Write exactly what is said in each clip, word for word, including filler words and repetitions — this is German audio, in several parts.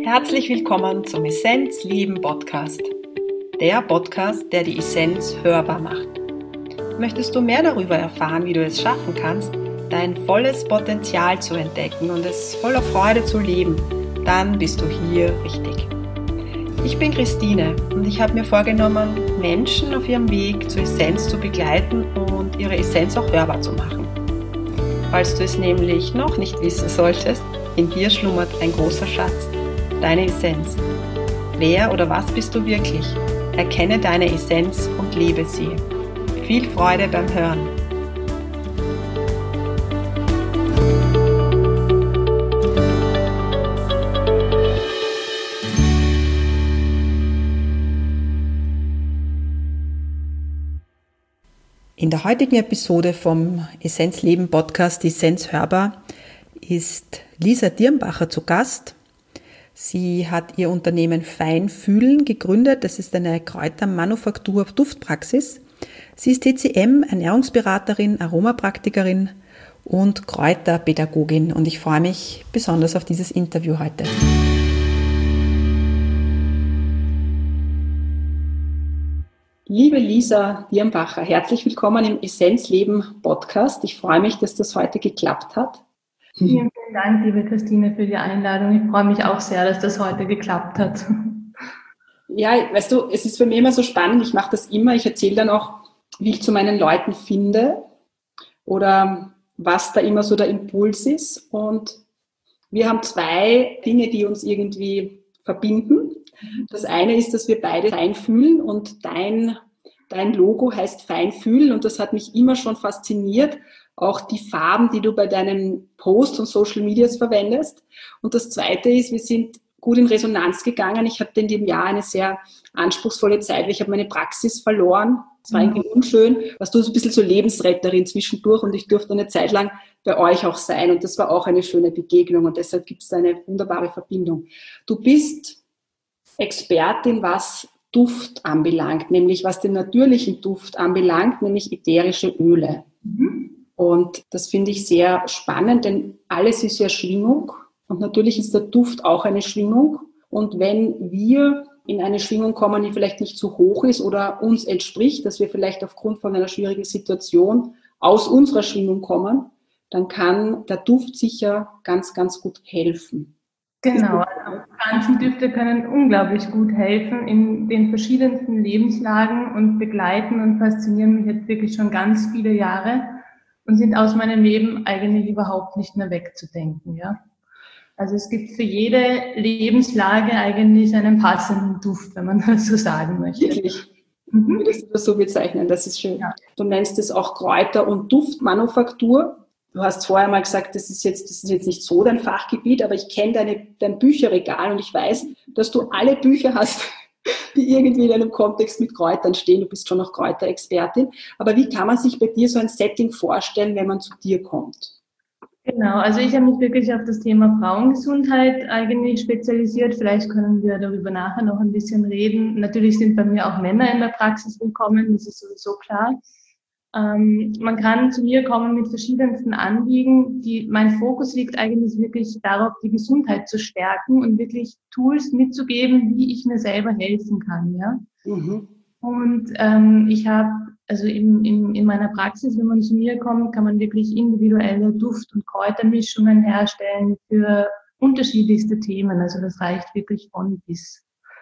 Herzlich willkommen zum Essenz Leben Podcast. Der Podcast, der die Essenz hörbar macht. Möchtest du mehr darüber erfahren, wie du es schaffen kannst, dein volles Potenzial zu entdecken und es voller Freude zu leben, dann bist du hier richtig. Ich bin Christine und ich habe mir vorgenommen, Menschen auf ihrem Weg zur Essenz zu begleiten und ihre Essenz auch hörbar zu machen. Falls du es nämlich noch nicht wissen solltest, in dir schlummert ein großer Schatz, deine Essenz. Wer oder was bist du wirklich? Erkenne deine Essenz und lebe sie. Viel Freude beim Hören. In der heutigen Episode vom Essenz Leben Podcast Essenz hörbar ist Lisa Dirnbacher zu Gast. Sie hat ihr Unternehmen Feinfühlen gegründet. Das ist eine Kräutermanufaktur-Duftpraxis. Sie ist T C M, Ernährungsberaterin, Aromapraktikerin und Kräuterpädagogin. Und ich freue mich besonders auf dieses Interview heute. Liebe Lisa Dirnbacher, herzlich willkommen im Essenz Leben Podcast. Ich freue mich, dass das heute geklappt hat. Vielen, vielen Dank, liebe Christine, für die Einladung. Ich freue mich auch sehr, dass das heute geklappt hat. Ja, weißt du, es ist für mich immer so spannend. Ich mache das immer. Ich erzähle dann auch, wie ich zu meinen Leuten finde oder was da immer so der Impuls ist. Und wir haben zwei Dinge, die uns irgendwie verbinden. Das eine ist, dass wir beide fein fühlen und dein, dein Logo heißt Feinfühlen und das hat mich immer schon fasziniert. Auch die Farben, die du bei deinen Posts und Social Medias verwendest. Und das zweite ist, wir sind gut in Resonanz gegangen. Ich hatte in dem Jahr eine sehr anspruchsvolle Zeit, weil ich habe meine Praxis verloren. Es war irgendwie unschön. Warst du so ein bisschen so Lebensretterin zwischendurch und ich durfte eine Zeit lang bei euch auch sein. Und das war auch eine schöne Begegnung und deshalb gibt es da eine wunderbare Verbindung. Du bist Expertin, was Duft anbelangt, nämlich was den natürlichen Duft anbelangt, nämlich ätherische Öle. Mhm. Und das finde ich sehr spannend, denn alles ist ja Schwingung und natürlich ist der Duft auch eine Schwingung. Und wenn wir in eine Schwingung kommen, die vielleicht nicht so hoch ist oder uns entspricht, dass wir vielleicht aufgrund von einer schwierigen Situation aus unserer Schwingung kommen, dann kann der Duft sicher ganz, ganz gut helfen. Genau, also Pflanzendüfte können unglaublich gut helfen in den verschiedensten Lebenslagen und begleiten und faszinieren mich jetzt wirklich schon ganz viele Jahre und sind aus meinem Leben eigentlich überhaupt nicht mehr wegzudenken, ja. Also es gibt für jede Lebenslage eigentlich einen passenden Duft, wenn man das so sagen möchte. Wirklich? Mhm. Würdest du das so bezeichnen? Das ist schön. Ja. Du nennst es auch Kräuter- und Duftmanufaktur. Du hast vorher mal gesagt, das ist jetzt, das ist jetzt nicht so dein Fachgebiet, aber ich kenne deine, dein Bücherregal und ich weiß, dass du alle Bücher hast, die irgendwie in einem Kontext mit Kräutern stehen. Du bist schon noch Kräuterexpertin. Aber wie kann man sich bei dir so ein Setting vorstellen, wenn man zu dir kommt? Genau, also ich habe mich wirklich auf das Thema Frauengesundheit eigentlich spezialisiert. Vielleicht können wir darüber nachher noch ein bisschen reden. Natürlich sind bei mir auch Männer in der Praxis willkommen, das ist sowieso klar. Ähm, man kann zu mir kommen mit verschiedensten Anliegen. Die, mein Fokus liegt eigentlich wirklich darauf, die Gesundheit zu stärken und wirklich Tools mitzugeben, wie ich mir selber helfen kann. Ja. Mhm. Und ähm, ich habe, also in, in, in meiner Praxis, wenn man zu mir kommt, kann man wirklich individuelle Duft- und Kräutermischungen herstellen für unterschiedlichste Themen. Also das reicht wirklich von bis.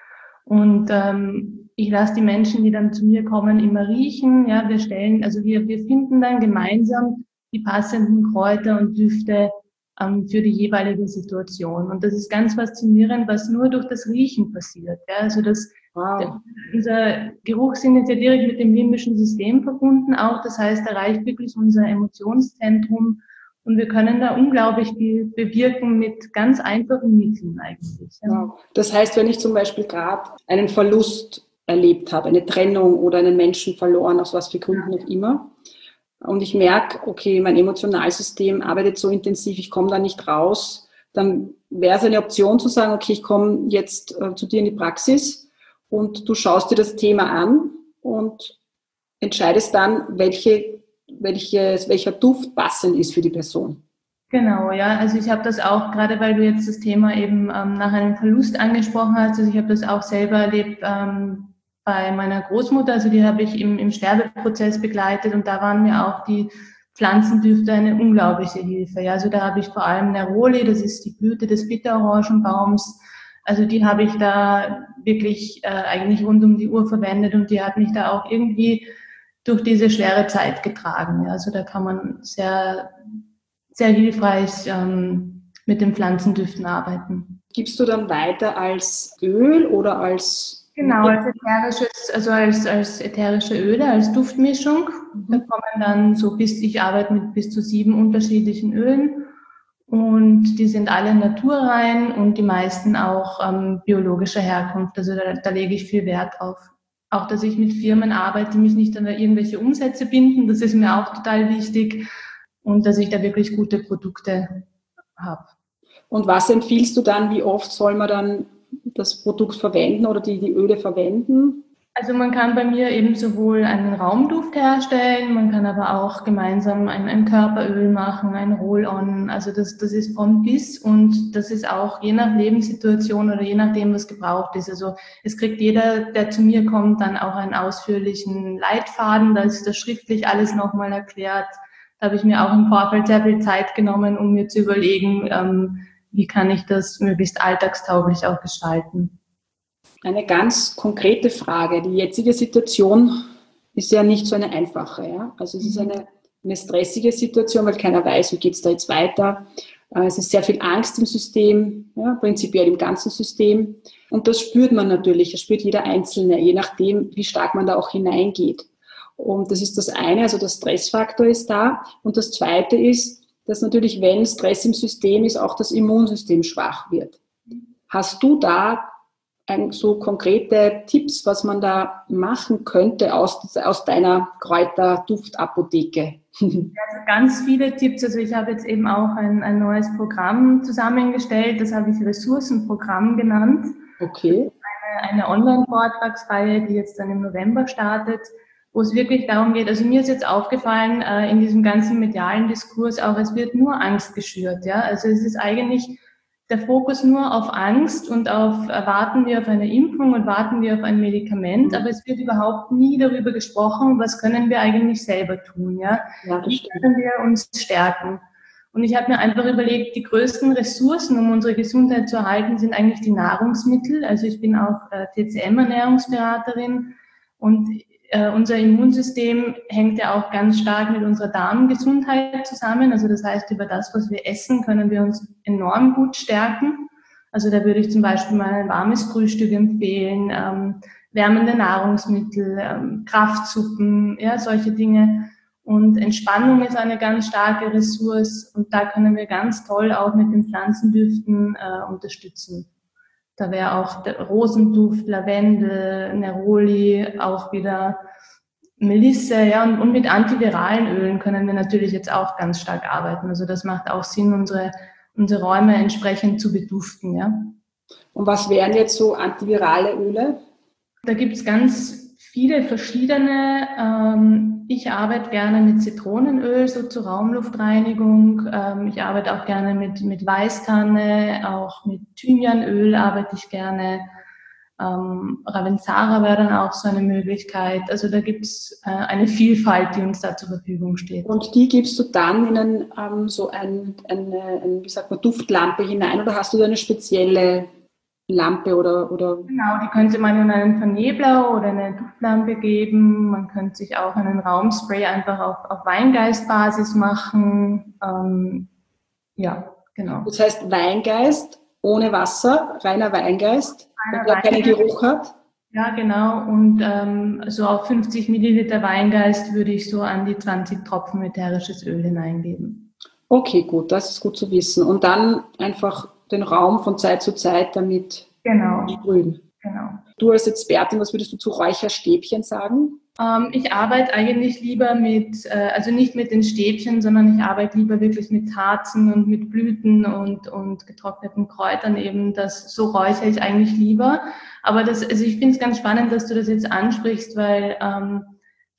Und ähm, ich lasse die Menschen, die dann zu mir kommen, immer riechen. Ja, wir stellen, also wir, wir finden dann gemeinsam die passenden Kräuter und Düfte ähm, für die jeweilige Situation. Und das ist ganz faszinierend, was nur durch das Riechen passiert. Ja, also das, wow. der, unser Geruchssinn ist ja direkt mit dem limbischen System verbunden auch. Das heißt, erreicht wirklich unser Emotionszentrum. Und wir können da unglaublich viel bewirken mit ganz einfachen Mitteln eigentlich. Ja. Das heißt, wenn ich zum Beispiel gerade einen Verlust erlebt habe, eine Trennung oder einen Menschen verloren, aus was für Gründen auch immer, und ich merke, okay, mein Emotionalsystem arbeitet so intensiv, ich komme da nicht raus, dann wäre es eine Option zu sagen, okay, ich komme jetzt äh, zu dir in die Praxis und du schaust dir das Thema an und entscheidest dann, welche Welches, welcher Duft passend ist für die Person. Genau, ja. Also ich habe das auch, gerade weil du jetzt das Thema eben ähm, nach einem Verlust angesprochen hast, also ich habe das auch selber erlebt ähm, bei meiner Großmutter, also die habe ich im, im Sterbeprozess begleitet und da waren mir auch die Pflanzendüfte eine unglaubliche Hilfe. Ja, also da habe ich vor allem Neroli, das ist die Blüte des Bitterorangenbaums, also die habe ich da wirklich äh, eigentlich rund um die Uhr verwendet und die hat mich da auch irgendwie durch diese schwere Zeit getragen. Ja, also da kann man sehr sehr hilfreich ähm, mit den Pflanzendüften arbeiten. Gibst du dann weiter als Öl oder als... Genau, als ätherisches, also als, als ätherische Öle, als Duftmischung. Mhm. Da kommen dann so bis, ich arbeite mit bis zu sieben unterschiedlichen Ölen und die sind alle naturrein und die meisten auch ähm, biologischer Herkunft. Also da, da lege ich viel Wert drauf. Auch, dass ich mit Firmen arbeite, die mich nicht an irgendwelche Umsätze binden, das ist mir auch total wichtig. Und dass ich da wirklich gute Produkte habe. Und was empfiehlst du dann, wie oft soll man dann das Produkt verwenden oder die, die Öle verwenden? Also man kann bei mir eben sowohl einen Raumduft herstellen, man kann aber auch gemeinsam ein, ein Körperöl machen, ein Roll-on. Also das, das ist von bis und das ist auch je nach Lebenssituation oder je nachdem, was gebraucht ist. Also es kriegt jeder, der zu mir kommt, dann auch einen ausführlichen Leitfaden, da ist das schriftlich alles nochmal erklärt. Da habe ich mir auch im Vorfeld sehr viel Zeit genommen, um mir zu überlegen, ähm, wie kann ich das möglichst alltagstauglich auch gestalten. Eine ganz konkrete Frage. Die jetzige Situation ist ja nicht so eine einfache. Ja? Also es ist eine, eine stressige Situation, weil keiner weiß, wie geht es da jetzt weiter. Es ist sehr viel Angst im System, ja, prinzipiell im ganzen System. Und das spürt man natürlich, das spürt jeder Einzelne, je nachdem, wie stark man da auch hineingeht. Und das ist das eine, also der Stressfaktor ist da. Und das zweite ist, dass natürlich, wenn Stress im System ist, auch das Immunsystem schwach wird. Hast du da ein, so konkrete Tipps, was man da machen könnte aus, aus deiner Kräuter-Duft-Apotheke? Also ganz viele Tipps. Also ich habe jetzt eben auch ein, ein neues Programm zusammengestellt. Das habe ich Ressourcenprogramm genannt. Okay. Eine, eine Online-Vortragsreihe, die jetzt dann im November startet, wo es wirklich darum geht, also mir ist jetzt aufgefallen, äh, in diesem ganzen medialen Diskurs auch, es wird nur Angst geschürt, ja, also es ist eigentlich der Fokus nur auf Angst und auf, äh, warten wir auf eine Impfung und warten wir auf ein Medikament, aber es wird überhaupt nie darüber gesprochen, was können wir eigentlich selber tun, ja, ja wie können wir uns stärken. Und ich habe mir einfach überlegt, die größten Ressourcen, um unsere Gesundheit zu erhalten, sind eigentlich die Nahrungsmittel, also ich bin auch äh, T C M-Ernährungsberaterin und Uh, unser Immunsystem hängt ja auch ganz stark mit unserer Darmgesundheit zusammen. Also das heißt, über das, was wir essen, können wir uns enorm gut stärken. Also da würde ich zum Beispiel mal ein warmes Frühstück empfehlen, ähm, wärmende Nahrungsmittel, ähm, Kraftsuppen, ja, solche Dinge. Und Entspannung ist eine ganz starke Ressource und da können wir ganz toll auch mit den Pflanzendüften äh, unterstützen. Da wäre auch der Rosenduft, Lavendel, Neroli, auch wieder Melisse, ja, und, und mit antiviralen Ölen können wir natürlich jetzt auch ganz stark arbeiten. Also das macht auch Sinn, unsere, unsere Räume entsprechend zu beduften, ja. Und was wären jetzt so antivirale Öle? Da gibt's ganz viele verschiedene. Ähm, ich arbeite gerne mit Zitronenöl, so zur Raumluftreinigung. Ähm, ich arbeite auch gerne mit, mit Weißtanne, auch mit Thymianöl arbeite ich gerne. Ähm, Ravensara wäre dann auch so eine Möglichkeit. Also da gibt's äh, eine Vielfalt, die uns da zur Verfügung steht. Und die gibst du dann in ein, ähm, so ein, eine, ein, wie sagt man, Duftlampe hinein oder hast du da eine spezielle Lampe oder, oder? Genau, die könnte man in einen Vernebler oder eine Duftlampe geben. Man könnte sich auch einen Raumspray einfach auf, auf Weingeistbasis machen. Ähm, ja, genau. Das heißt Weingeist ohne Wasser, reiner Weingeist, Reiner der keinen Geruch hat. Ja, genau. Und ähm, so auf fünfzig Milliliter Weingeist würde ich so an die zwanzig Tropfen ätherisches Öl hineingeben. Okay, gut, das ist gut zu wissen. Und dann einfach den Raum von Zeit zu Zeit damit genau. sprühen. Genau. Du als Expertin, was würdest du zu Räucherstäbchen sagen? Ähm, ich arbeite eigentlich lieber mit, äh, also nicht mit den Stäbchen, sondern ich arbeite lieber wirklich mit Harzen und mit Blüten und, und getrockneten Kräutern eben. Das, so räuchere ich eigentlich lieber. Aber das, also ich finde es ganz spannend, dass du das jetzt ansprichst, weil ähm,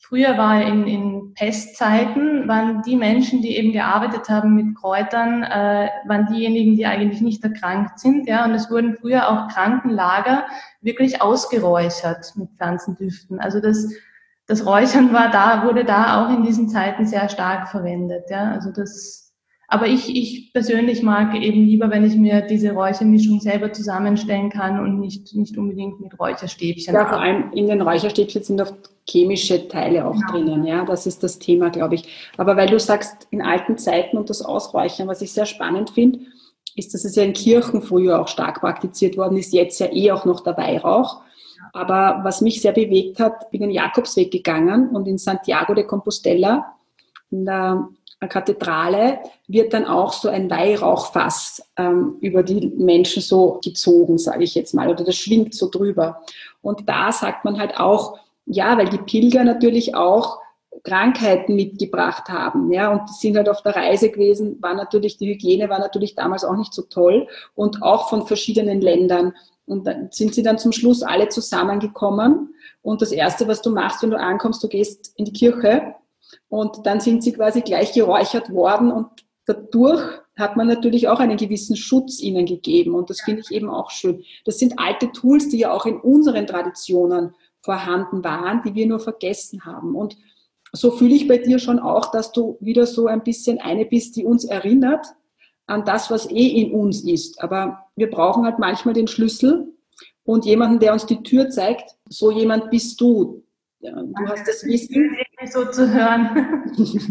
früher war in, in Pestzeiten, waren die Menschen, die eben gearbeitet haben mit Kräutern, äh, waren diejenigen, die eigentlich nicht erkrankt sind. Ja, und es wurden früher auch Krankenlager wirklich ausgeräuchert mit Pflanzendüften. Also das, das Räuchern war da, wurde da auch in diesen Zeiten sehr stark verwendet. Ja, also das. Aber ich, ich persönlich mag eben lieber, wenn ich mir diese Räuchermischung selber zusammenstellen kann und nicht, nicht unbedingt mit Räucherstäbchen. Ja, vor allem in den Räucherstäbchen sind oft chemische Teile auch Genau. drinnen. Ja, das ist das Thema, glaube ich. Aber weil du sagst, in alten Zeiten und das Ausräuchern, was ich sehr spannend finde, ist, dass es ja in Kirchen früher auch stark praktiziert worden ist, jetzt ja eh auch noch der Weihrauch. Aber was mich sehr bewegt hat, bin den Jakobsweg gegangen und in Santiago de Compostela, in der Kathedrale, wird dann auch so ein Weihrauchfass ähm, über die Menschen so gezogen, sage ich jetzt mal, oder das schwingt so drüber. Und da sagt man halt auch, ja, weil die Pilger natürlich auch Krankheiten mitgebracht haben, ja, und die sind halt auf der Reise gewesen, war natürlich, die Hygiene war natürlich damals auch nicht so toll und auch von verschiedenen Ländern. Und dann sind sie dann zum Schluss alle zusammengekommen und das Erste, was du machst, wenn du ankommst, du gehst in die Kirche. Und dann sind sie quasi gleich geräuchert worden und dadurch hat man natürlich auch einen gewissen Schutz ihnen gegeben. Und das finde ich eben auch schön. Das sind alte Tools, die ja auch in unseren Traditionen vorhanden waren, die wir nur vergessen haben. Und so fühle ich bei dir schon auch, dass du wieder so ein bisschen eine bist, die uns erinnert an das, was eh in uns ist. Aber wir brauchen halt manchmal den Schlüssel und jemanden, der uns die Tür zeigt. So jemand bist du. Du hast das Wissen. So zu hören.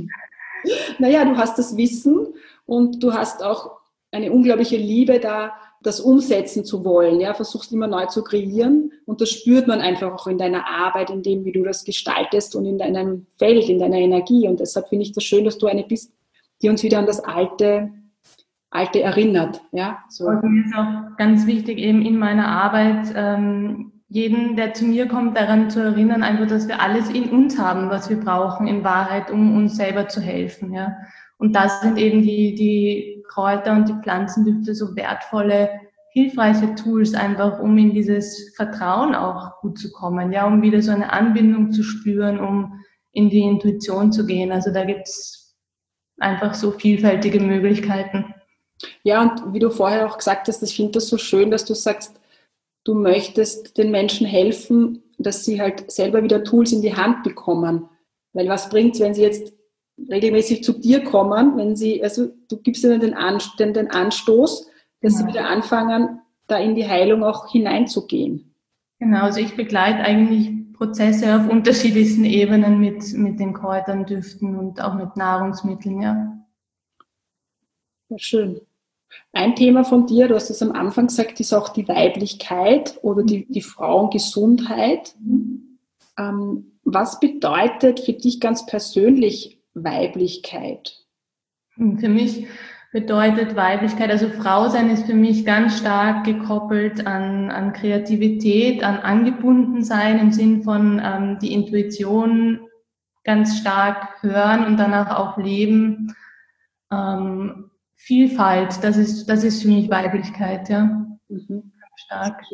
Naja, du hast das Wissen und du hast auch eine unglaubliche Liebe da, das umsetzen zu wollen. Ja, versuchst immer neu zu kreieren und das spürt man einfach auch in deiner Arbeit, in dem, wie du das gestaltest und in deinem Feld, in deiner Energie. Und deshalb finde ich das schön, dass du eine bist, die uns wieder an das Alte, Alte erinnert. Ja, so. Und mir ist auch ganz wichtig eben in meiner Arbeit, ähm, jeden, der zu mir kommt, daran zu erinnern, einfach, dass wir alles in uns haben, was wir brauchen in Wahrheit, um uns selber zu helfen. Ja. Und da sind eben die, die Kräuter und die Pflanzendüfte so wertvolle, hilfreiche Tools einfach, um in dieses Vertrauen auch gut zu kommen, ja, um wieder so eine Anbindung zu spüren, um in die Intuition zu gehen. Also da gibt's einfach so vielfältige Möglichkeiten. Ja, und wie du vorher auch gesagt hast, ich finde das so schön, dass du sagst, du möchtest den Menschen helfen, dass sie halt selber wieder Tools in die Hand bekommen. Weil was bringt es, wenn sie jetzt regelmäßig zu dir kommen, wenn sie, also du gibst ihnen den, Anst- den, den Anstoß, dass genau. sie wieder anfangen, da in die Heilung auch hineinzugehen. Genau, also ich begleite eigentlich Prozesse auf unterschiedlichsten Ebenen mit, mit den Kräutern, Düften und auch mit Nahrungsmitteln, ja. Ja, schön. Ein Thema von dir, du hast es am Anfang gesagt, ist auch die Weiblichkeit oder die, die Frauengesundheit. Mhm. Ähm, was bedeutet für dich ganz persönlich Weiblichkeit? Für mich bedeutet Weiblichkeit, also Frau sein ist für mich ganz stark gekoppelt an, an Kreativität, an Angebundensein im Sinn von ähm, die Intuition ganz stark hören und danach auch leben. Ähm, Vielfalt, das ist, das ist für mich Weiblichkeit, ja. Mhm. Stark.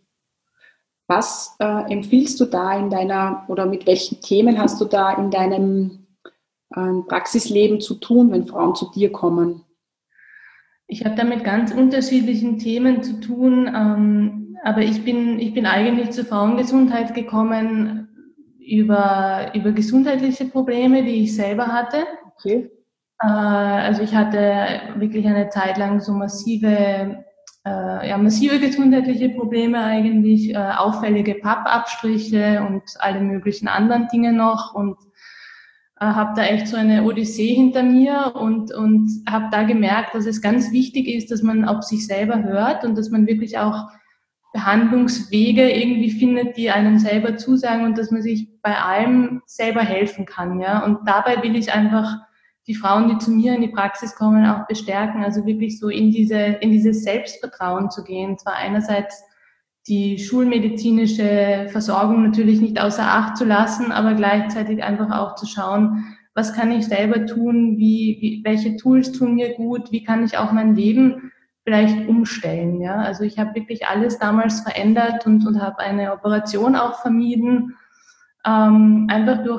Was äh, empfiehlst du da in deiner, oder mit welchen Themen hast du da in deinem äh, Praxisleben zu tun, wenn Frauen zu dir kommen? Ich habe da mit ganz unterschiedlichen Themen zu tun, ähm, aber ich bin, ich bin eigentlich zur Frauengesundheit gekommen über, über gesundheitliche Probleme, die ich selber hatte. Okay. Also ich hatte wirklich eine Zeit lang so massive, äh, ja, massive gesundheitliche Probleme eigentlich, äh, auffällige Pappabstriche und alle möglichen anderen Dinge noch und äh, habe da echt so eine Odyssee hinter mir und, und habe da gemerkt, dass es ganz wichtig ist, dass man auf sich selber hört und dass man wirklich auch Behandlungswege irgendwie findet, die einem selber zusagen und dass man sich bei allem selber helfen kann, ja. Und dabei will ich einfach die Frauen, die zu mir in die Praxis kommen, auch bestärken, also wirklich so in diese, in dieses Selbstvertrauen zu gehen. Zwar einerseits die schulmedizinische Versorgung natürlich nicht außer Acht zu lassen, aber gleichzeitig einfach auch zu schauen, was kann ich selber tun, wie, wie, welche Tools tun mir gut, wie kann ich auch mein Leben vielleicht umstellen, ja. Also ich habe wirklich alles damals verändert und, und habe eine Operation auch vermieden, ähm, einfach durch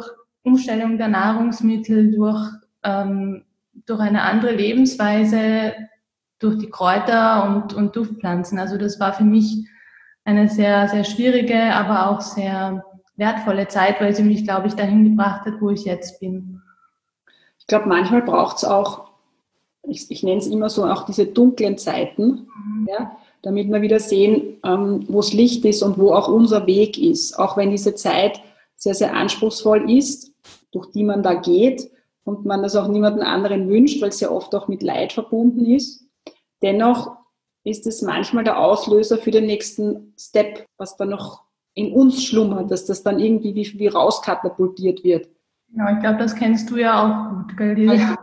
Umstellung der Nahrungsmittel, durch, ähm, durch eine andere Lebensweise, durch die Kräuter und, und Duftpflanzen. Also das war für mich eine sehr, sehr schwierige, aber auch sehr wertvolle Zeit, weil sie mich, glaube ich, dahin gebracht hat, wo ich jetzt bin. Ich glaube, manchmal braucht es auch, ich, ich nenne es immer so, auch diese dunklen Zeiten, mhm. ja, damit wir wieder sehen, ähm, wo das Licht ist und wo auch unser Weg ist. Auch wenn diese Zeit sehr, sehr anspruchsvoll ist, durch die man da geht und man das auch niemandem anderen wünscht, weil es ja oft auch mit Leid verbunden ist. Dennoch ist es manchmal der Auslöser für den nächsten Step, was dann noch in uns schlummert, dass das dann irgendwie wie, wie rauskatapultiert wird. Ja, ich glaube, das kennst du ja auch gut, gell? Ja.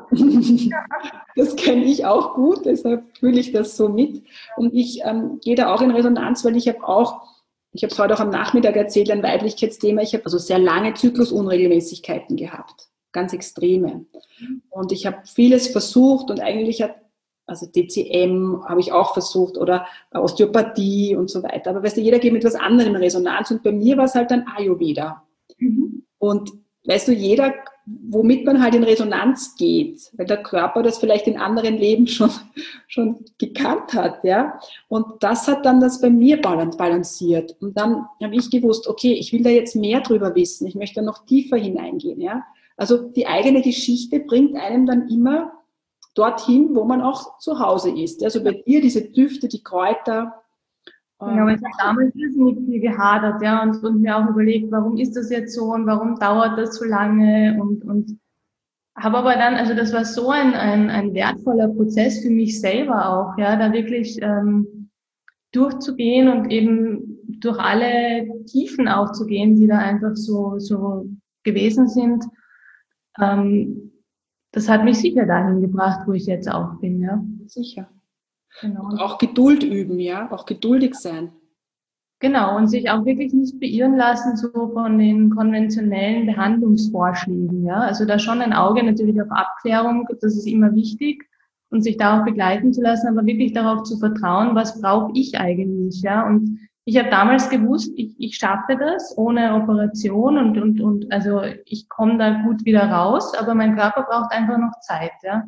Das kenne ich auch gut, deshalb fühle ich das so mit. Und ich ähm, gehe da auch in Resonanz, weil ich habe auch, ich habe es heute auch am Nachmittag erzählt, ein Weiblichkeitsthema, ich habe also sehr lange Zyklusunregelmäßigkeiten gehabt, ganz extreme. Und ich habe vieles versucht und eigentlich hat, also D C M habe ich auch versucht oder Osteopathie und so weiter. Aber weißt du, jeder geht mit etwas anderem in Resonanz und bei mir war es halt dann Ayurveda. Mhm. Und weißt du, jeder, womit man halt in Resonanz geht, weil der Körper das vielleicht in anderen Leben schon, schon gekannt hat, ja. Und das hat dann das bei mir balanciert. Und dann habe ich gewusst, okay, ich will da jetzt mehr drüber wissen. Ich möchte da noch tiefer hineingehen, ja. Also die eigene Geschichte bringt einem dann immer dorthin, wo man auch zu Hause ist. Also bei dir diese Düfte, die Kräuter. Genau, ich habe damals irrsinnig viel gehadert, ja, und, und mir auch überlegt, warum ist das jetzt so und warum dauert das so lange und, und habe aber dann, also das war so ein, ein, ein wertvoller Prozess für mich selber auch, ja, da wirklich ähm, durchzugehen und eben durch alle Tiefen auch zu gehen, die da einfach so, so gewesen sind. Ähm, das hat mich sicher dahin gebracht, wo ich jetzt auch bin, ja. Sicher. Genau. Und auch Geduld üben, ja, auch geduldig sein. Genau, und sich auch wirklich nicht beirren lassen so von den konventionellen Behandlungsvorschlägen, ja. Also da schon ein Auge natürlich auf Abklärung, das ist immer wichtig und sich da auch begleiten zu lassen, aber wirklich darauf zu vertrauen, was brauche ich eigentlich, ja. Und ich habe damals gewusst, ich, ich schaffe das ohne Operation und, und, und also ich komme da gut wieder raus, aber mein Körper braucht einfach noch Zeit, ja.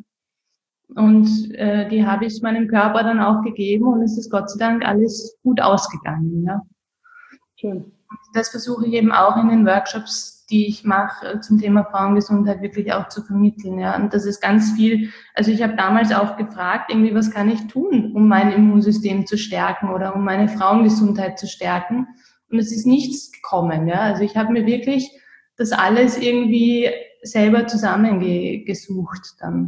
Und äh, die habe ich meinem Körper dann auch gegeben und es ist Gott sei Dank alles gut ausgegangen. Ja. Schön. Das versuche ich eben auch in den Workshops, die ich mache zum Thema Frauengesundheit, wirklich auch zu vermitteln. Ja. Und das ist ganz viel, also ich habe damals auch gefragt, irgendwie, was kann ich tun, um mein Immunsystem zu stärken oder um meine Frauengesundheit zu stärken. Und es ist nichts gekommen. Ja. Also ich habe mir wirklich das alles irgendwie selber zusammengesucht dann.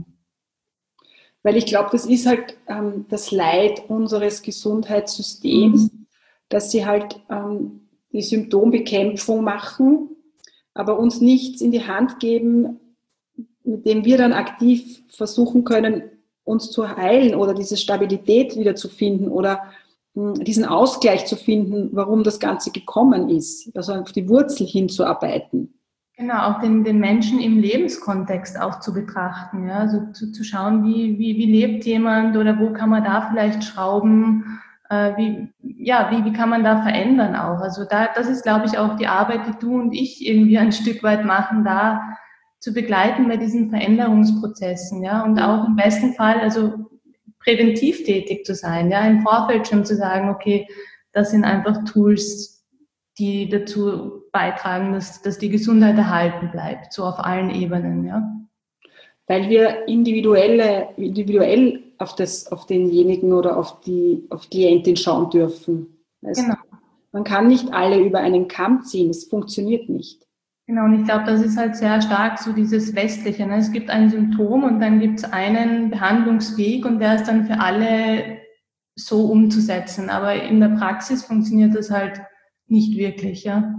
Weil ich glaube, das ist halt ähm, das Leid unseres Gesundheitssystems, mhm. dass sie halt ähm, die Symptombekämpfung machen, aber uns nichts in die Hand geben, mit dem wir dann aktiv versuchen können, uns zu heilen oder diese Stabilität wieder zu finden oder mh, diesen Ausgleich zu finden, warum das Ganze gekommen ist, also auf die Wurzel hinzuarbeiten. Genau, auch den, den Menschen im Lebenskontext auch zu betrachten, ja, also zu, zu schauen, wie, wie, wie lebt jemand oder wo kann man da vielleicht schrauben, äh, wie, ja, wie, wie kann man da verändern auch. Also da, das ist, glaube ich, auch die Arbeit, die du und ich irgendwie ein Stück weit machen, da zu begleiten bei diesen Veränderungsprozessen, ja, und auch im besten Fall, also präventiv tätig zu sein, ja, im Vorfeld schon zu sagen, okay, das sind einfach Tools, die dazu beitragen, dass, dass die Gesundheit erhalten bleibt, so auf allen Ebenen, ja. Weil wir individuelle, individuell auf, das, auf denjenigen oder auf die auf Klientin schauen dürfen. Weißt genau. Du? Man kann nicht alle über einen Kamm ziehen, das funktioniert nicht. Genau, und ich glaube, das ist halt sehr stark so dieses Westliche. Ne? Es gibt ein Symptom und dann gibt es einen Behandlungsweg und der ist dann für alle so umzusetzen. Aber in der Praxis funktioniert das halt nicht wirklich, ja.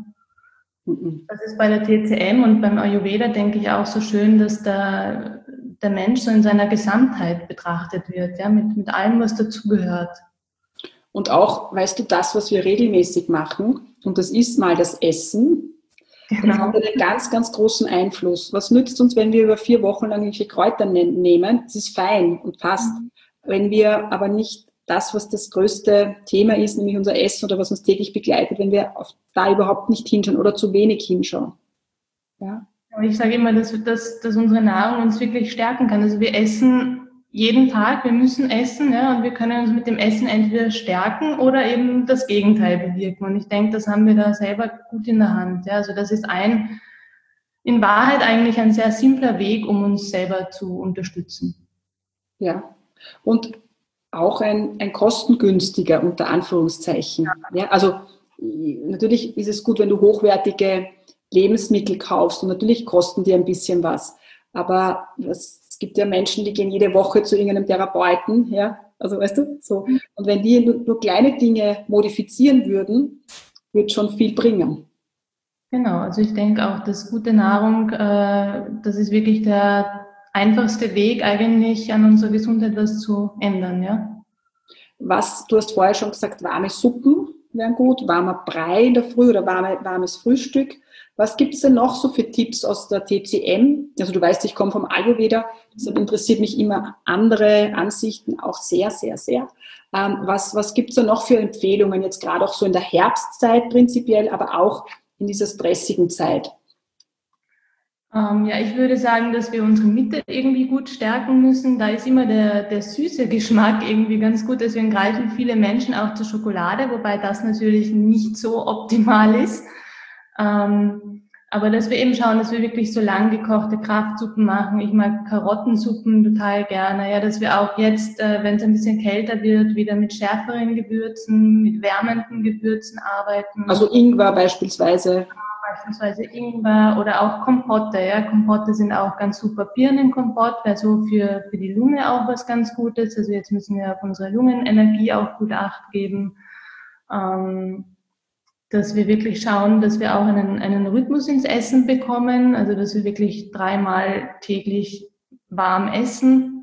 Das ist bei der T C M und beim Ayurveda, denke ich, auch so schön, dass der, der Mensch so in seiner Gesamtheit betrachtet wird, ja, mit, mit allem, was dazugehört. Und auch, weißt du, das, was wir regelmäßig machen, und das ist mal das Essen, genau. Das hat einen ganz, ganz großen Einfluss. Was nützt uns, wenn wir über vier Wochen lang irgendwelche Kräuter ne- nehmen? Das ist fein und passt. Mhm. Wenn wir aber nicht das, was das größte Thema ist, nämlich unser Essen oder was uns täglich begleitet, wenn wir auf, da überhaupt nicht hinschauen oder zu wenig hinschauen. Ja? Ich sage immer, dass, dass, dass unsere Nahrung uns wirklich stärken kann. Also wir essen jeden Tag, wir müssen essen, ja, und wir können uns mit dem Essen entweder stärken oder eben das Gegenteil bewirken. Und ich denke, das haben wir da selber gut in der Hand. Ja. Also das ist ein, in Wahrheit eigentlich ein sehr simpler Weg, um uns selber zu unterstützen. Ja, und auch ein, ein kostengünstiger, unter Anführungszeichen. Ja. Ja, also natürlich ist es gut, wenn du hochwertige Lebensmittel kaufst und natürlich kosten die ein bisschen was. Aber es, es gibt ja Menschen, die gehen jede Woche zu irgendeinem Therapeuten, ja, also weißt du, so. Und wenn die nur, nur kleine Dinge modifizieren würden, wird schon viel bringen. Genau, also ich denke auch, dass gute Nahrung, äh, das ist wirklich der einfachste Weg eigentlich an unserer Gesundheit was zu ändern, ja. Was, du hast vorher schon gesagt, warme Suppen wären gut, warmer Brei in der Früh oder warme, warmes Frühstück. Was gibt es denn noch so für Tipps aus der T C M? Also du weißt, ich komme vom Ayurveda, deshalb interessiert mich immer andere Ansichten auch sehr, sehr, sehr. Ähm, was was gibt es da noch für Empfehlungen, jetzt gerade auch so in der Herbstzeit prinzipiell, aber auch in dieser stressigen Zeit? Ähm, ja, ich würde sagen, dass wir unsere Mitte irgendwie gut stärken müssen. Da ist immer der, der süße Geschmack irgendwie ganz gut. Deswegen greifen viele Menschen auch zur Schokolade, wobei das natürlich nicht so optimal ist. Ähm, aber dass wir eben schauen, dass wir wirklich so lang gekochte Kraftsuppen machen. Ich mag Karottensuppen total gerne. Ja, dass wir auch jetzt, äh, wenn es ein bisschen kälter wird, wieder mit schärferen Gewürzen, mit wärmenden Gewürzen arbeiten. Also Ingwer beispielsweise. Beispielsweise Ingwer oder auch Kompotte. Ja, Kompotte sind auch ganz super. Birnenkompott wäre so für, für die Lunge auch was ganz Gutes. Also jetzt müssen wir auf unsere Lungenenergie auch gut Acht geben. Ähm, dass wir wirklich schauen, dass wir auch einen, einen Rhythmus ins Essen bekommen, also dass wir wirklich dreimal täglich warm essen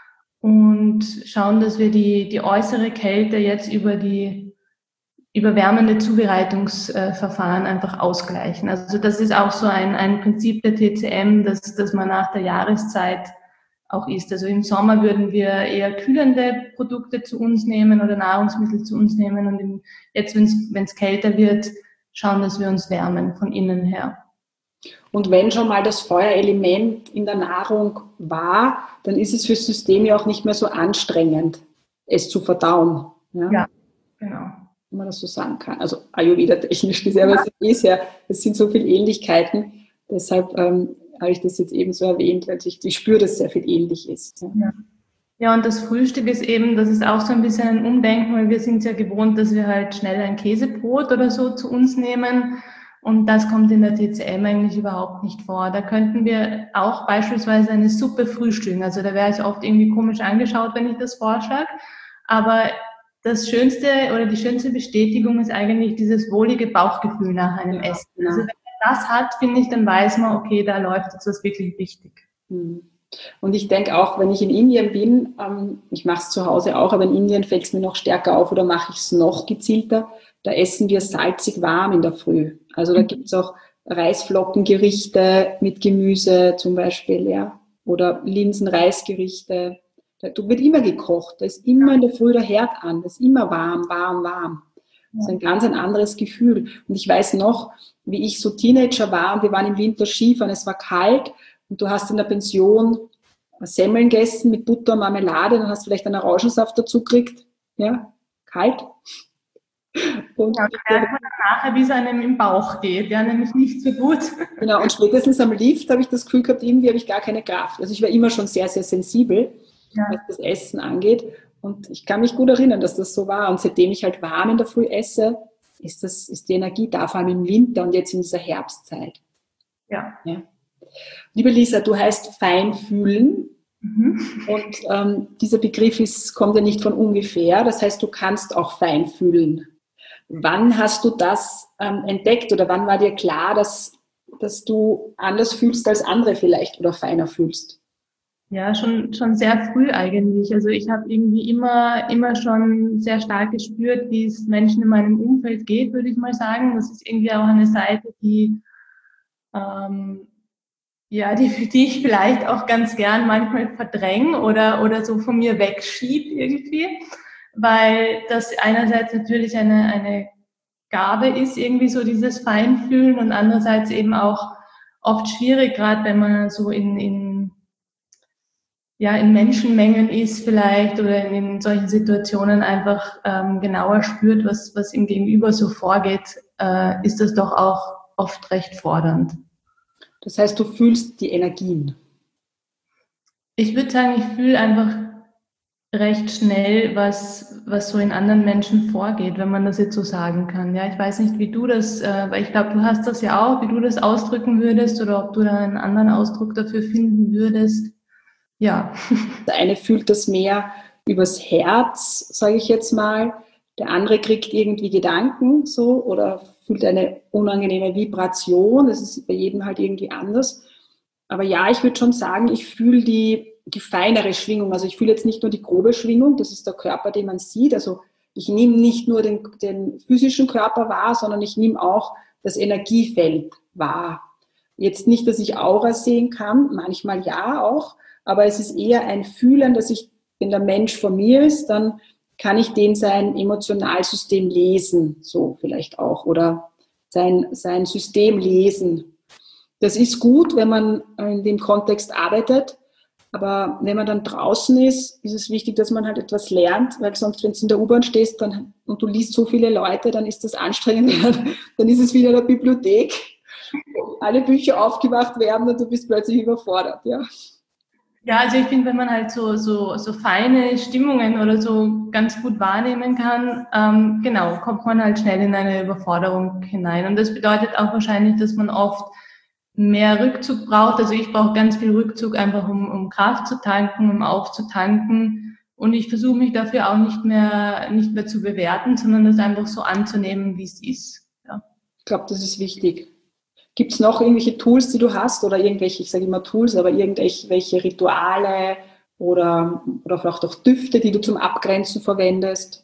und schauen, dass wir die, die äußere Kälte jetzt über die über wärmende Zubereitungsverfahren einfach ausgleichen. Also das ist auch so ein, ein Prinzip der T C M, dass, dass man nach der Jahreszeit auch isst. Also im Sommer würden wir eher kühlende Produkte zu uns nehmen oder Nahrungsmittel zu uns nehmen und im, jetzt, wenn es kälter wird, schauen, dass wir uns wärmen von innen her. Und wenn schon mal das Feuerelement in der Nahrung war, dann ist es fürs System ja auch nicht mehr so anstrengend, es zu verdauen. Ja, ja genau. Wenn man das so sagen kann. Also Ayurveda-technisch gesehen, aber es ist ja, es sind so viele Ähnlichkeiten. Deshalb ähm, habe ich das jetzt eben so erwähnt, weil ich, ich spüre, dass es sehr viel ähnlich ist. Ja. Ja. Ja, und das Frühstück ist eben, das ist auch so ein bisschen ein Umdenken, weil wir sind ja gewohnt, dass wir halt schnell ein Käsebrot oder so zu uns nehmen. Und das kommt in der T C M eigentlich überhaupt nicht vor. Da könnten wir auch beispielsweise eine Suppe frühstücken. Also da wäre ich oft irgendwie komisch angeschaut, wenn ich das vorschlage. Aber das Schönste oder die schönste Bestätigung ist eigentlich dieses wohlige Bauchgefühl nach einem ja, Essen. Also wenn man das hat, finde ich, dann weiß man, okay, da läuft jetzt was wirklich richtig. Und ich denke auch, wenn ich in Indien bin, ähm, ich mache es zu Hause auch, aber in Indien fällt es mir noch stärker auf oder mache ich es noch gezielter, da essen wir salzig warm in der Früh. Also da gibt es auch Reisflockengerichte mit Gemüse zum Beispiel, ja, oder Linsen-Reisgerichte. Da wird immer gekocht, da ist immer in der Früh der Herd an, da ist immer warm, warm, warm. Das ist ein ganz ein anderes Gefühl. Und ich weiß noch, wie ich so Teenager war und wir waren im Winter Skifahren, es war kalt und du hast in der Pension Semmeln gegessen mit Butter und Marmelade, dann hast du vielleicht einen Orangensaft dazu gekriegt, ja, kalt. Und ja, da merkt man nachher, wie es einem im Bauch geht, ja, nämlich nicht so gut. Genau, und spätestens am Lift habe ich das Gefühl gehabt, irgendwie habe ich gar keine Kraft. Also ich war immer schon sehr, sehr sensibel, ja, was das Essen angeht. Und ich kann mich gut erinnern, dass das so war. Und seitdem ich halt warm in der Früh esse, ist, das, ist die Energie da, vor allem im Winter und jetzt in dieser Herbstzeit. Ja. Ja. Liebe Lisa, du heißt Feinfühlen. Mhm. Und ähm, dieser Begriff ist, kommt ja nicht von ungefähr. Das heißt, du kannst auch feinfühlen. Wann hast du das ähm, entdeckt oder wann war dir klar, dass, dass du anders fühlst als andere vielleicht oder feiner fühlst? Ja, schon schon sehr früh eigentlich. Also ich habe irgendwie immer immer schon sehr stark gespürt, wie es Menschen in meinem Umfeld geht, würde ich mal sagen. Das ist irgendwie auch eine Seite, die ähm, ja, die, die ich vielleicht auch ganz gern manchmal verdränge oder oder so von mir wegschiebe irgendwie, weil das einerseits natürlich eine eine Gabe ist, irgendwie so dieses Feinfühlen und andererseits eben auch oft schwierig, gerade wenn man so in, in, ja, in Menschenmengen ist vielleicht oder in, in solchen Situationen einfach ähm, genauer spürt, was, was im Gegenüber so vorgeht, äh, ist das doch auch oft recht fordernd. Das heißt, du fühlst die Energien. Ich würde sagen, ich fühle einfach recht schnell, was, was so in anderen Menschen vorgeht, wenn man das jetzt so sagen kann. Ja, ich weiß nicht, wie du das, äh, weil ich glaube, du hast das ja auch, wie du das ausdrücken würdest oder ob du da einen anderen Ausdruck dafür finden würdest. Ja. Der eine fühlt das mehr übers Herz, sage ich jetzt mal. Der andere kriegt irgendwie Gedanken so oder fühlt eine unangenehme Vibration. Das ist bei jedem halt irgendwie anders. Aber ja, ich würde schon sagen, ich fühle die, die feinere Schwingung. Also ich fühle jetzt nicht nur die grobe Schwingung, das ist der Körper, den man sieht. Also ich nehme nicht nur den, den physischen Körper wahr, sondern ich nehme auch das Energiefeld wahr. Jetzt nicht, dass ich Aura sehen kann, manchmal ja auch, aber es ist eher ein Fühlen, dass ich, wenn der Mensch vor mir ist, dann kann ich den sein Emotionalsystem lesen, so vielleicht auch, oder sein, sein System lesen. Das ist gut, wenn man in dem Kontext arbeitet, aber wenn man dann draußen ist, ist es wichtig, dass man halt etwas lernt, weil sonst, wenn du in der U-Bahn stehst dann, und du liest so viele Leute, dann ist das anstrengend, dann ist es wie in einer Bibliothek, wo alle Bücher aufgemacht werden und du bist plötzlich überfordert. Ja, ja, also ich finde, wenn man halt so, so, so feine Stimmungen oder so ganz gut wahrnehmen kann, ähm, genau, kommt man halt schnell in eine Überforderung hinein. Und das bedeutet auch wahrscheinlich, dass man oft mehr Rückzug braucht. Also ich brauche ganz viel Rückzug, einfach um, um Kraft zu tanken, um aufzutanken. Und ich versuche mich dafür auch nicht mehr, nicht mehr zu bewerten, sondern das einfach so anzunehmen, wie es ist. Ja. Ich glaube, das ist wichtig. Gibt es noch irgendwelche Tools, die du hast oder irgendwelche, ich sage immer Tools, aber irgendwelche Rituale oder, oder vielleicht auch Düfte, die du zum Abgrenzen verwendest?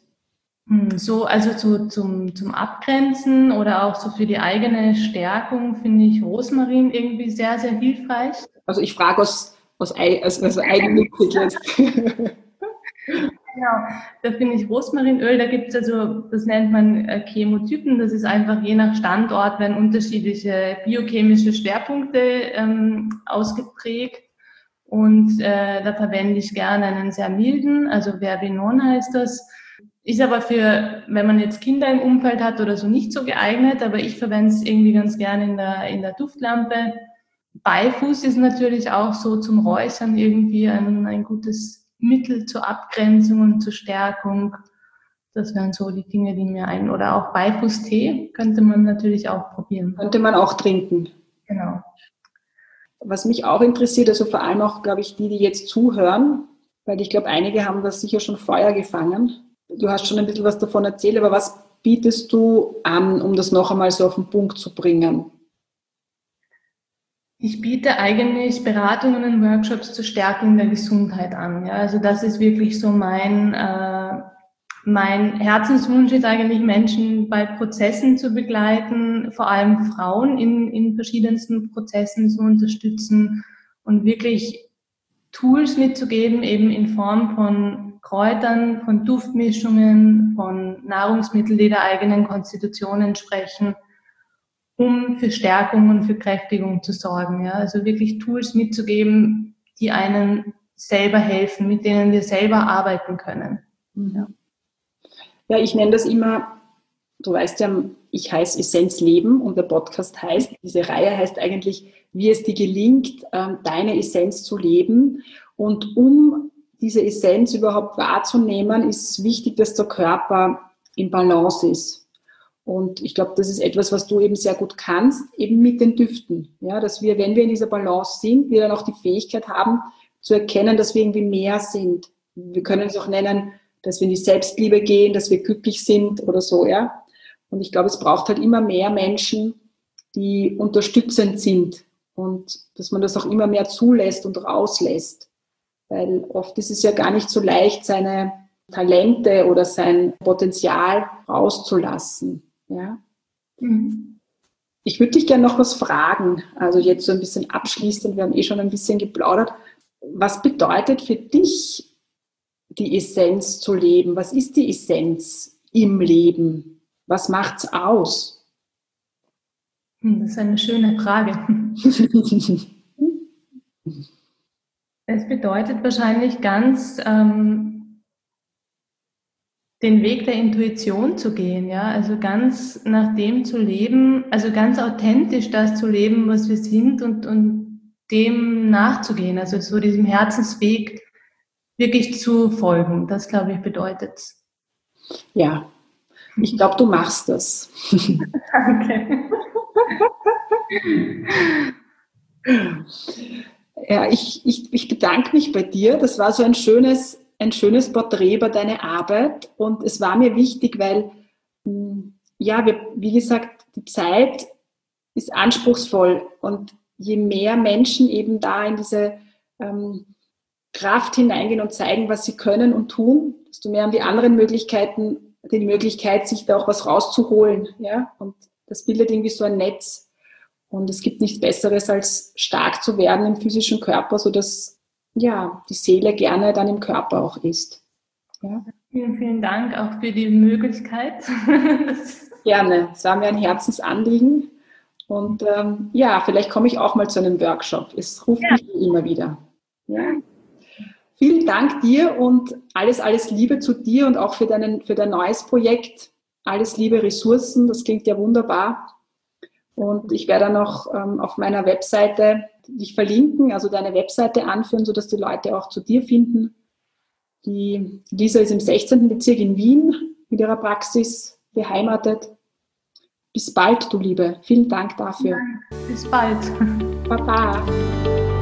So, also so zum, zum Abgrenzen oder auch so für die eigene Stärkung finde ich Rosmarin irgendwie sehr, sehr hilfreich. Also ich frage aus, aus, aus, aus Eigennützig jetzt. Genau, da finde ich Rosmarinöl, da gibt es also, das nennt man äh, Chemotypen, das ist einfach je nach Standort werden unterschiedliche biochemische Schwerpunkte ähm, ausgeprägt und äh, da verwende ich gerne einen sehr milden, also Verbenon heißt das. Ist aber für, wenn man jetzt Kinder im Umfeld hat oder so, nicht so geeignet, aber ich verwende es irgendwie ganz gerne in der, in der Duftlampe. Beifuß ist natürlich auch so zum Räuchern irgendwie ein, ein gutes Mittel zur Abgrenzung und zur Stärkung. Das wären so die Dinge, die mir ein, oder auch Beifußtee könnte man natürlich auch probieren. Könnte man auch trinken. Genau. Was mich auch interessiert, also vor allem auch, glaube ich, die, die jetzt zuhören, weil ich glaube, einige haben das sicher schon Feuer gefangen. Du hast schon ein bisschen was davon erzählt, aber was bietest du an, um das noch einmal so auf den Punkt zu bringen? Ich biete eigentlich Beratungen und Workshops zur Stärkung der Gesundheit an. Ja, also das ist wirklich so mein, äh, mein Herzenswunsch ist eigentlich, Menschen bei Prozessen zu begleiten, vor allem Frauen in, in verschiedensten Prozessen zu unterstützen und wirklich Tools mitzugeben, eben in Form von Kräutern, von Duftmischungen, von Nahrungsmitteln, die der eigenen Konstitution entsprechen, um für Stärkung und für Kräftigung zu sorgen. Ja? Also wirklich Tools mitzugeben, die einen selber helfen, mit denen wir selber arbeiten können. Ja, ja, ich nenne das immer, du weißt ja, ich heiße Essenz Leben und der Podcast heißt, diese Reihe heißt eigentlich, wie es dir gelingt, deine Essenz zu leben. Und um diese Essenz überhaupt wahrzunehmen, ist es wichtig, dass der Körper in Balance ist. Und ich glaube, das ist etwas, was du eben sehr gut kannst, eben mit den Düften. Ja, dass wir, wenn wir in dieser Balance sind, wir dann auch die Fähigkeit haben, zu erkennen, dass wir irgendwie mehr sind. Wir können es auch nennen, dass wir in die Selbstliebe gehen, dass wir glücklich sind oder so, ja. Und ich glaube, es braucht halt immer mehr Menschen, die unterstützend sind und dass man das auch immer mehr zulässt und rauslässt. Weil oft ist es ja gar nicht so leicht, seine Talente oder sein Potenzial rauszulassen. Ja? Mhm. Ich würde dich gerne noch was fragen, also jetzt so ein bisschen abschließend, wir haben eh schon ein bisschen geplaudert. Was bedeutet für dich, die Essenz zu leben? Was ist die Essenz im Leben? Was macht's aus? Das ist eine schöne Frage. Es bedeutet wahrscheinlich ganz, ähm, den Weg der Intuition zu gehen, ja, also ganz nach dem zu leben, also ganz authentisch das zu leben, was wir sind und, und dem nachzugehen, also so diesem Herzensweg wirklich zu folgen, das glaube ich bedeutet. Ja, ich glaube, du machst das. Danke. Ja, ich, ich, ich bedanke mich bei dir. Das war so ein schönes, ein schönes Porträt über deine Arbeit. Und es war mir wichtig, weil, ja, wir, wie gesagt, die Zeit ist anspruchsvoll. Und je mehr Menschen eben da in diese ähm, Kraft hineingehen und zeigen, was sie können und tun, desto mehr haben die anderen Möglichkeiten, die Möglichkeit, sich da auch was rauszuholen. Ja? Und das bildet irgendwie so ein Netz. Und es gibt nichts Besseres, als stark zu werden im physischen Körper, sodass ja, die Seele gerne dann im Körper auch ist. Ja? Vielen, vielen Dank auch für die Möglichkeit. Gerne, es war mir ein Herzensanliegen. Und ähm, ja, vielleicht komme ich auch mal zu einem Workshop. Es ruft ja. mich immer wieder. Ja? Vielen Dank dir und alles, alles Liebe zu dir und auch für, deinen, für dein neues Projekt. Alles Liebe, Ressourcen, das klingt ja wunderbar. Und ich werde dann noch ähm, auf meiner Webseite dich verlinken, also deine Webseite anführen, sodass die Leute auch zu dir finden. Die Lisa ist im sechzehnten Bezirk in Wien mit ihrer Praxis beheimatet. Bis bald, du Liebe. Vielen Dank dafür. Bis bald. Baba.